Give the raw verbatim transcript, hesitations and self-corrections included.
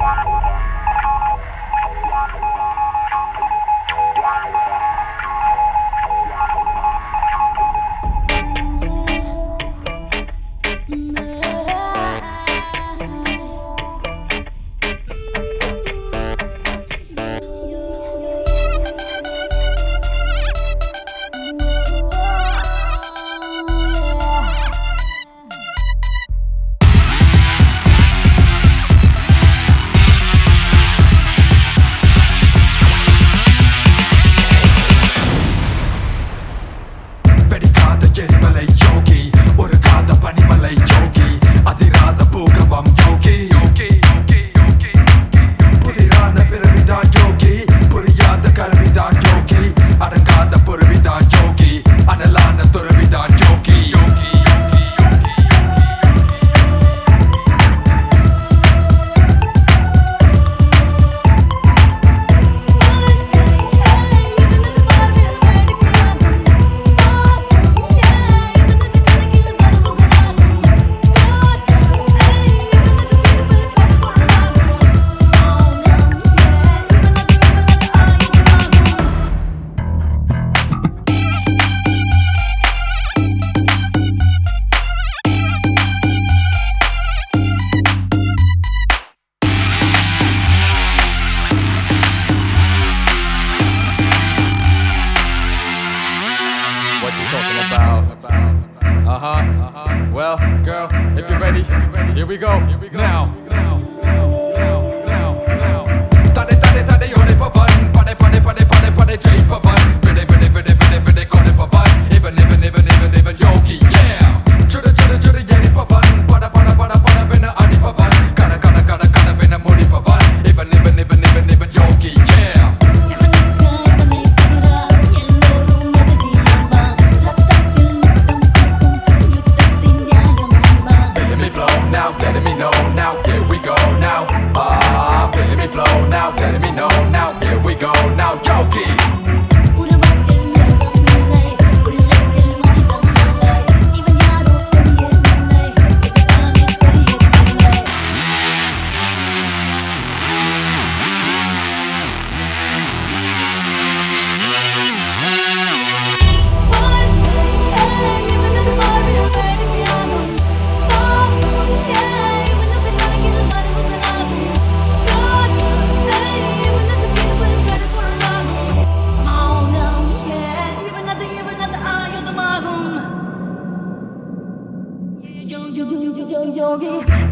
எரிமலை யோகி ஒரு காத பனிமலை யோகி அதிராத பூகவம் யோகி யோகி புதிரான பிறவிதான் யோகி புரியாத கருவிதான் யோகி அடங்காத பொறுவிதான் யோகி அனலான துறவிதான் யோகி யோகி What you talking about? Uh-huh, uh-huh. Well, girl, if you're ready, here we go. Now. Tade tade tade yore pavan, pade pade pade pade pade jai pavan. Vide vide vide vide vide kone pavan. Even even even even even yogi, yeah. Chuda chuda chuda yeri pavan, pada pada pada pada vena adi pavan. Kana kana kana kana vena modi pavan. Even even even even even yogi, yeah. Letting me know now, here we go now. Ah, uh, letting me flow now, letting me know now, here we go now, Yogi. Yogi.